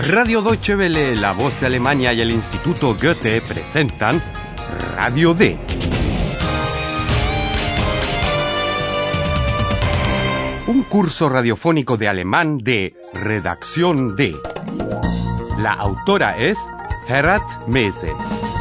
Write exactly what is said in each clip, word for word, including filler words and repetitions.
Radio Deutsche Welle, La Voz de Alemania y el Instituto Goethe presentan Radio D. Un curso radiofónico de alemán de Redacción D. La autora es Herat Mese.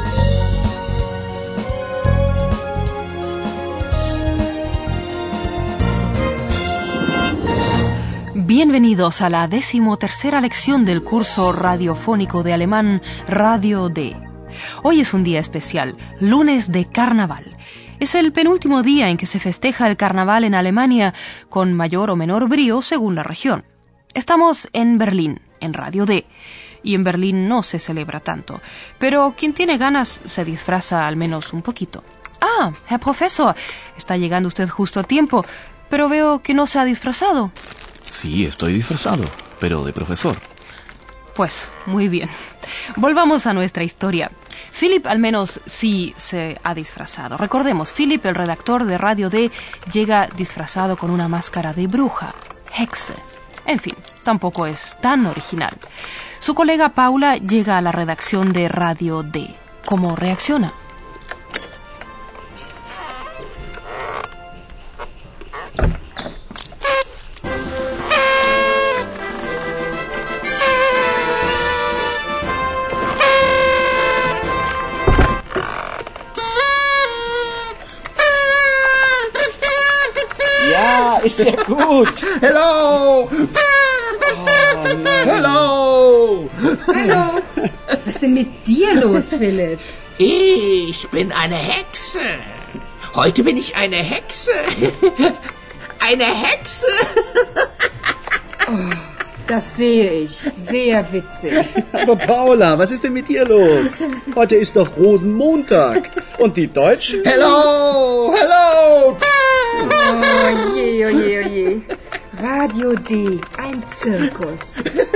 Bienvenidos a la decimotercera lección del curso radiofónico de alemán Radio D. Hoy es un día especial, lunes de carnaval. Es el penúltimo día en que se festeja el carnaval en Alemania, con mayor o menor brío según la región. Estamos en Berlín, en Radio D, y en Berlín no se celebra tanto, pero quien tiene ganas se disfraza al menos un poquito. Ah, Herr Professor, está llegando usted justo a tiempo, pero veo que no se ha disfrazado. Sí, estoy disfrazado, pero de profesor. Pues, muy bien. Volvamos a nuestra historia. Philip al menos sí se ha disfrazado. Recordemos, Philip, el redactor de Radio D, llega disfrazado con una máscara de bruja, Hexe. En fin, tampoco es tan original. Su colega Paula llega a la redacción de Radio D. ¿Cómo reacciona? Ja, ist ja gut. Hello! Oh, Hello! Hallo. Was ist denn mit dir los, Philipp? Ich bin eine Hexe. Heute bin ich eine Hexe. Eine Hexe. Oh, das sehe ich. Sehr witzig. Aber Paula, was ist denn mit dir los? Heute ist doch Rosenmontag. Und die Deutschen? Hello! Hello! Oh je, oh je, oh je. Radio D, ein Zirkus.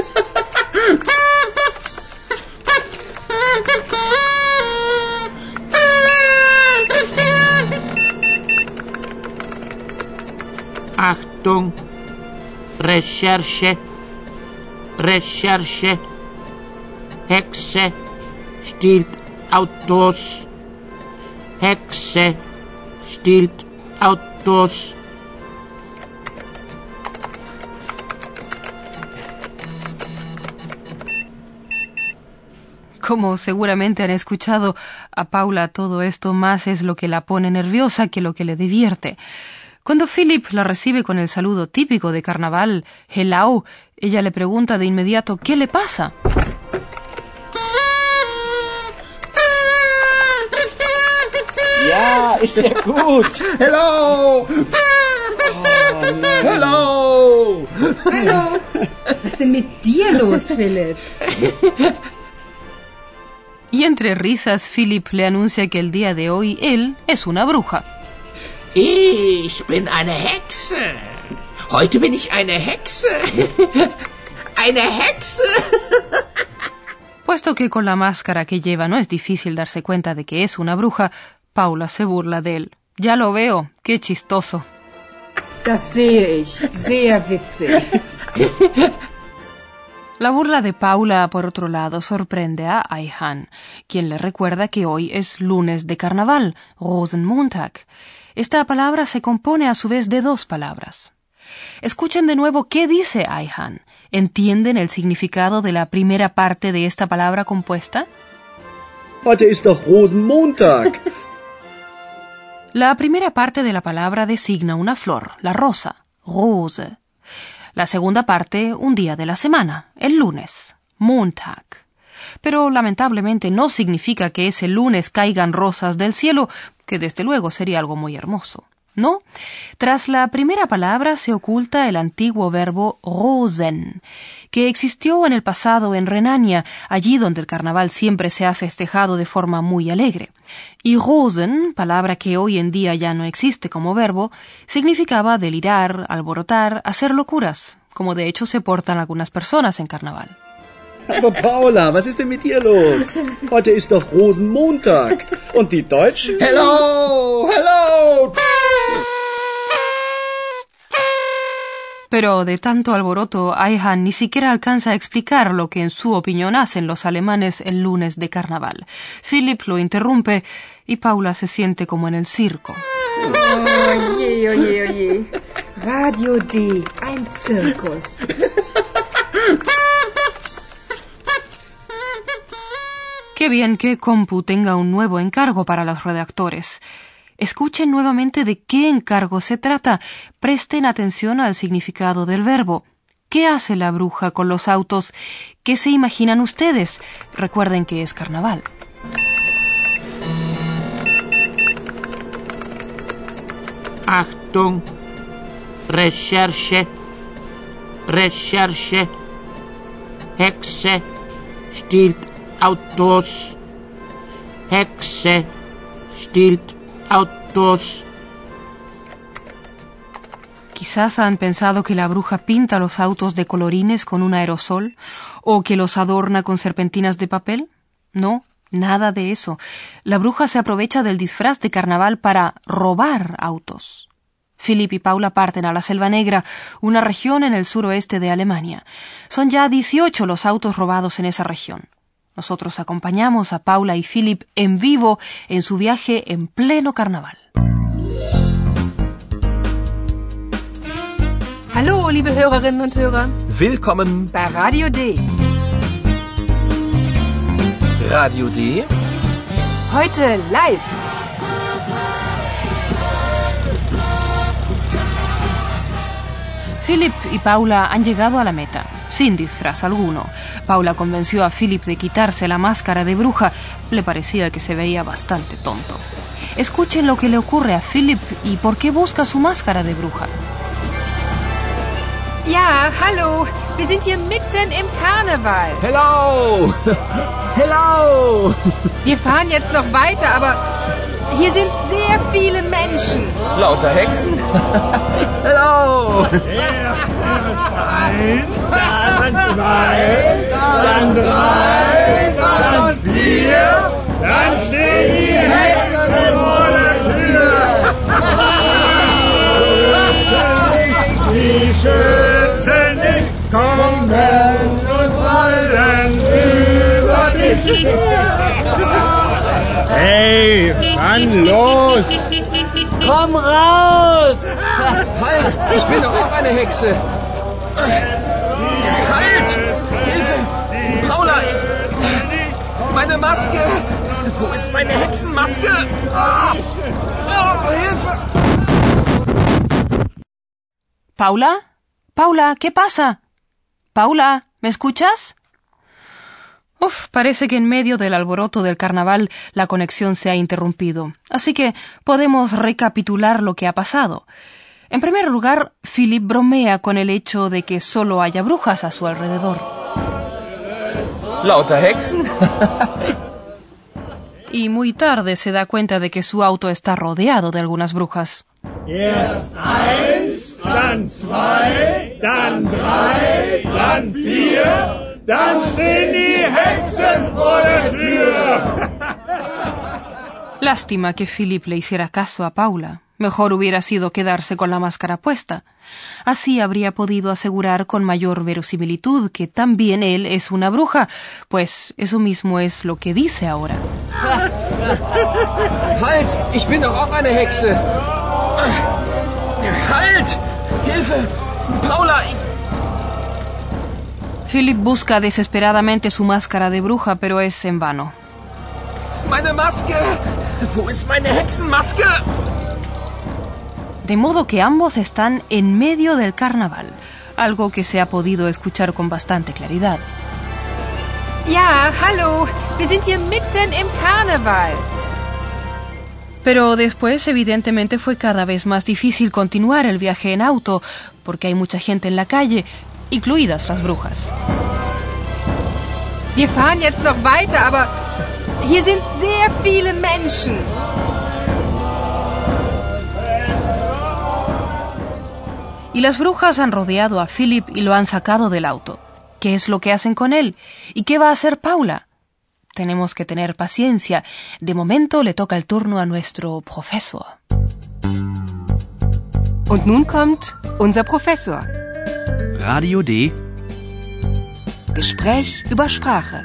Achtung, Recherche, Recherche, Hexe stiehlt Autos, Hexe stiehlt Autos. Como seguramente han escuchado a Paula, todo esto más es lo que la pone nerviosa que lo que le divierte. Cuando Philip la recibe con el saludo típico de carnaval, Hello, ella le pregunta de inmediato ¿qué le pasa? Ja, ist ja gut. Hello! Oh, Hello! Hallo. Was ist denn mit dir los, Philipp? Y entre risas, Philip le anuncia que el día de hoy él es una bruja. Ich bin eine Hexe. Heute bin ich eine Hexe. Eine Hexe. Puesto que con la máscara que lleva no es difícil darse cuenta de que es una bruja, Paula se burla de él. Ya lo veo, qué chistoso. Das sehe ich. Sehr witzig. La burla de Paula, por otro lado, sorprende a Ayhan, quien le recuerda que hoy es lunes de carnaval, Rosenmontag. Esta palabra se compone a su vez de dos palabras. Escuchen de nuevo qué dice Ayhan. ¿Entienden el significado de la primera parte de esta palabra compuesta? Heute ist doch Rosenmontag. La primera parte de la palabra designa una flor, la rosa, Rose. La segunda parte, un día de la semana, el lunes, Montag. Pero lamentablemente no significa que ese lunes caigan rosas del cielo, que desde luego sería algo muy hermoso. ¿No? Tras la primera palabra se oculta el antiguo verbo rosen, que existió en el pasado en Renania, allí donde el carnaval siempre se ha festejado de forma muy alegre. Y rosen, palabra que hoy en día ya no existe como verbo, significaba delirar, alborotar, hacer locuras, como de hecho se portan algunas personas en carnaval. Aber Paula, was ist denn mit dir los? Heute ist doch Rosenmontag. Und die Deutschen? Hello! Hello! Pero de tanto alboroto, Ayhan ni siquiera alcanza a explicar lo que en su opinión hacen los alemanes el lunes de carnaval. Philipp lo interrumpe y Paula se siente como en el circo. Oye, oye, oye. Radio D, ein Zirkus. Qué bien que Compu tenga un nuevo encargo para los redactores. Escuchen nuevamente de qué encargo se trata. Presten atención al significado del verbo. ¿Qué hace la bruja con los autos? ¿Qué se imaginan ustedes? Recuerden que es carnaval. Achtung, Recherche, Recherche, Hexe stiehlt Autos, Hexe stiehlt Autos. Quizás han pensado que la bruja pinta los autos de colorines con un aerosol o que los adorna con serpentinas de papel. No, nada de eso. La bruja se aprovecha del disfraz de carnaval para robar autos. Philipp y Paula parten a la Selva Negra, una región en el suroeste de Alemania. Son ya dieciocho los autos robados en esa región. Nosotros acompañamos a Paula y Philipp en vivo en su viaje en pleno carnaval. Hallo, liebe Hörerinnen und Hörer. Willkommen bei Radio D. Radio D. Heute live. Philipp y Paula han llegado a la meta, sin disfraz alguno. Paula convenció a Philipp de quitarse la máscara de bruja. Le parecía que se veía bastante tonto. Escuchen lo que le ocurre a Philipp y por qué busca su máscara de bruja. Ja, hallo. Wir sind hier mitten im Karneval. Hello! Hello! Wir fahren jetzt noch weiter, aber hier sind sehr viele Menschen. Lauter Hexen? Hello! Eins, dann zwei, dann drei, dann vier, dann stehen die Hexen vor der Tür. Die Schützen nicht kommen und fallen über dich. Hey, Mann, los! Komm raus! Halt! Ich bin doch auch eine Hexe! Halt! Hilfe! Paula! Meine Maske! Wo ist meine Hexenmaske? Oh, Hilfe! ¿Paula? Paula, ¿qué pasa? Paula, ¿me escuchas? Uf, parece que en medio del alboroto del carnaval la conexión se ha interrumpido. Así que podemos recapitular lo que ha pasado. En primer lugar, Philipp bromea con el hecho de que solo haya brujas a su alrededor. Lauter Hexen? Y muy tarde se da cuenta de que su auto está rodeado de algunas brujas. Erst eins, dann zwei, dann drei, dann vier, dann stehen die Hexen vor der Tür. Lástima que Philipp le hiciera caso a Paula. Mejor hubiera sido quedarse con la máscara puesta. Así habría podido asegurar con mayor verosimilitud que también él es una bruja, pues eso mismo es lo que dice ahora. Halt! Ich bin doch auch eine Hexe! Halt! Hilfe! Paula! Ich... Philipp busca desesperadamente su máscara de bruja, pero es en vano. Meine Maske! Wo ist meine Hexenmaske? De modo que ambos están en medio del carnaval, algo que se ha podido escuchar con bastante claridad. Ja, hallo, wir sind hier mitten im Karneval. Pero después, evidentemente, fue cada vez más difícil continuar el viaje en auto, porque hay mucha gente en la calle, incluidas las brujas. Wir fahren jetzt noch weiter, aber hier sind sehr viele Menschen. Y las brujas han rodeado a Philipp y lo han sacado del auto. ¿Qué es lo que hacen con él? ¿Y qué va a hacer Paula? Tenemos que tener paciencia. De momento le toca el turno a nuestro profesor. Und nun kommt unser Professor. Radio D. Gespräch über Sprache.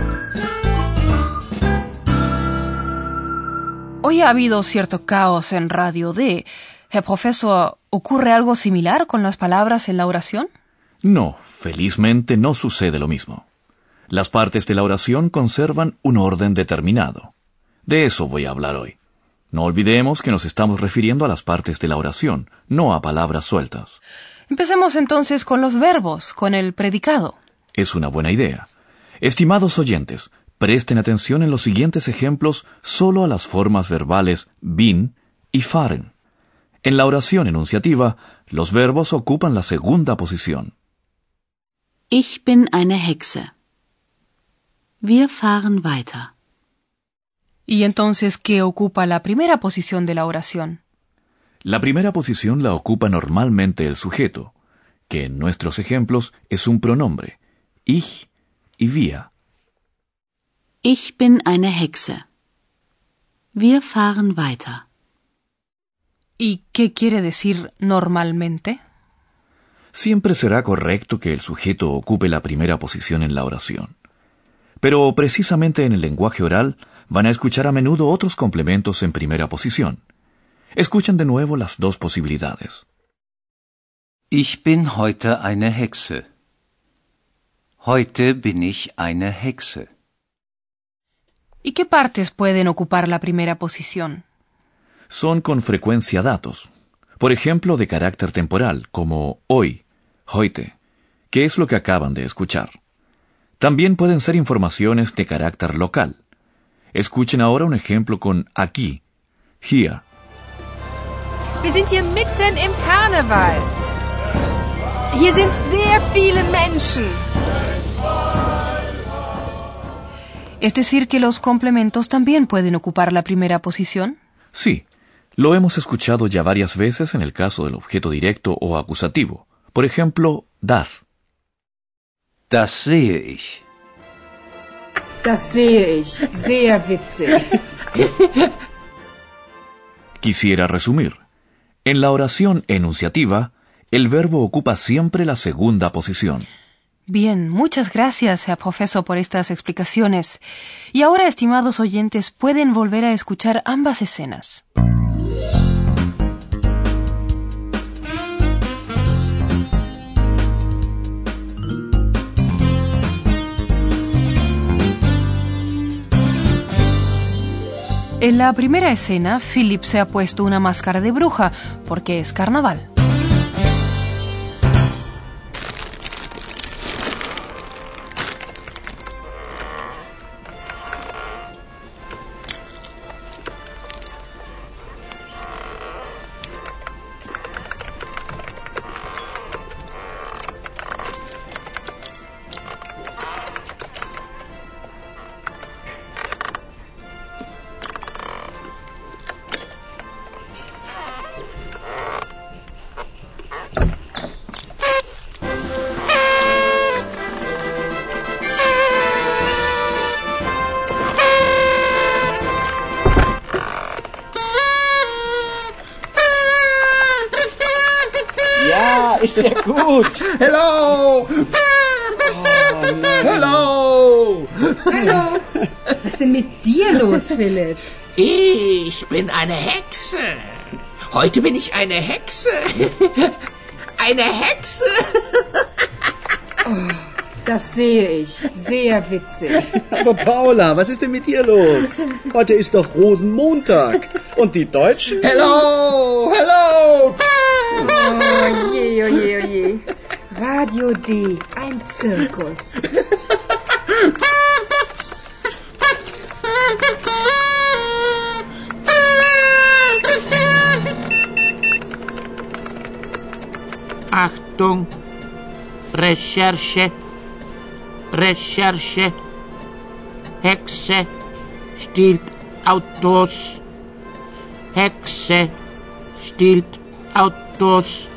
Hoy ha habido cierto caos en Radio D. Herr Profesor, ¿ocurre algo similar con las palabras en la oración? No, felizmente no sucede lo mismo. Las partes de la oración conservan un orden determinado. De eso voy a hablar hoy. No olvidemos que nos estamos refiriendo a las partes de la oración, no a palabras sueltas. Empecemos entonces con los verbos, con el predicado. Es una buena idea. Estimados oyentes, presten atención en los siguientes ejemplos solo a las formas verbales bin y fahren. En la oración enunciativa, los verbos ocupan la segunda posición. Ich bin eine Hexe. Wir fahren weiter. ¿Y entonces qué ocupa la primera posición de la oración? La primera posición la ocupa normalmente el sujeto, que en nuestros ejemplos es un pronombre, ich y wir. Ich bin eine Hexe. Wir fahren weiter. ¿Y qué quiere decir normalmente? Siempre será correcto que el sujeto ocupe la primera posición en la oración. Pero precisamente en el lenguaje oral van a escuchar a menudo otros complementos en primera posición. Escuchen de nuevo las dos posibilidades. Ich bin heute eine Hexe. Heute bin ich eine Hexe. ¿Y qué partes pueden ocupar la primera posición? Son con frecuencia datos. Por ejemplo, de carácter temporal, como hoy, heute, que es lo que acaban de escuchar. También pueden ser informaciones de carácter local. Escuchen ahora un ejemplo con aquí, hier. Wir sind hier mitten im Karneval. Hier sind sehr viele Menschen. ¿Es decir que los complementos también pueden ocupar la primera posición? Sí, lo hemos escuchado ya varias veces en el caso del objeto directo o acusativo. Por ejemplo, das. Das sehe ich. Das sehe ich. Sehr witzig. Quisiera resumir. En la oración enunciativa, el verbo ocupa siempre la segunda posición. Bien, muchas gracias, Herr Profesor, por estas explicaciones. Y ahora, estimados oyentes, pueden volver a escuchar ambas escenas. En la primera escena, Philip se ha puesto una máscara de bruja porque es carnaval. Ja, ist ja gut. Hello! Oh, Hello! Hallo. Was ist denn mit dir los, Philipp? Ich bin eine Hexe. Heute bin ich eine Hexe. Eine Hexe. Oh, das sehe ich. Sehr witzig. Aber Paula, was ist denn mit dir los? Heute ist doch Rosenmontag. Und die Deutschen? Hello! Hello! Oh je, oh je, oh je. Radio D, ein Zirkus. Achtung, Recherche, Recherche, Hexe stiehlt Autos, Hexe stiehlt Autos.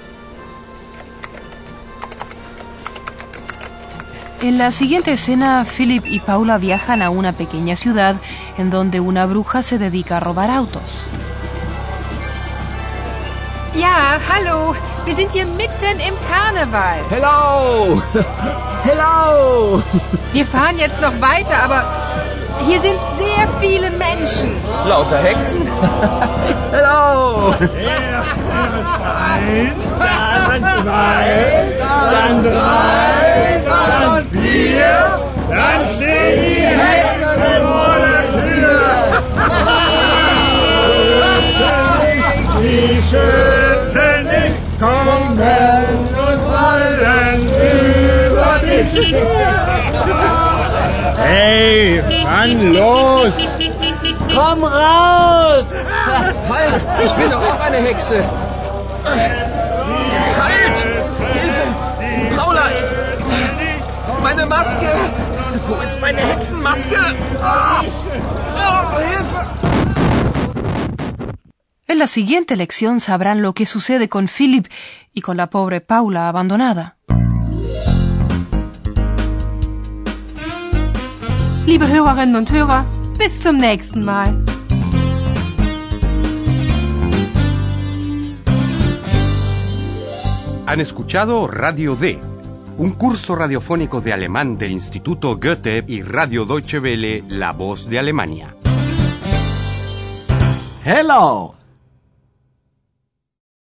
En la siguiente escena, Philip y Paula viajan a una pequeña ciudad en donde una bruja se dedica a robar autos. Ja, hallo. Wir sind hier mitten im Karneval. Hello! Hello! Wir fahren jetzt noch weiter, aber hier sind sehr viele Menschen. Lauter Hexen? Hello! Erst eins, dann zwei, dann drei, dann vier, dann stehen die Hexen vor der Tür. Die schützen dich, kommen und fallen über dich. Hey, wann los? Komm raus! Halt! Ich bin doch auch eine Hexe! Halt! Hilfe! Paula! Meine Maske! Wo ist meine Hexenmaske? Oh, Hilfe! En la siguiente lección sabrán lo que sucede con Philip y con la pobre Paula abandonada. Liebe Hörerinnen und Hörer, bis zum nächsten Mal. Han escuchado Radio D, un curso radiofónico de alemán del Instituto Goethe y Radio Deutsche Welle, La Voz de Alemania. Hello!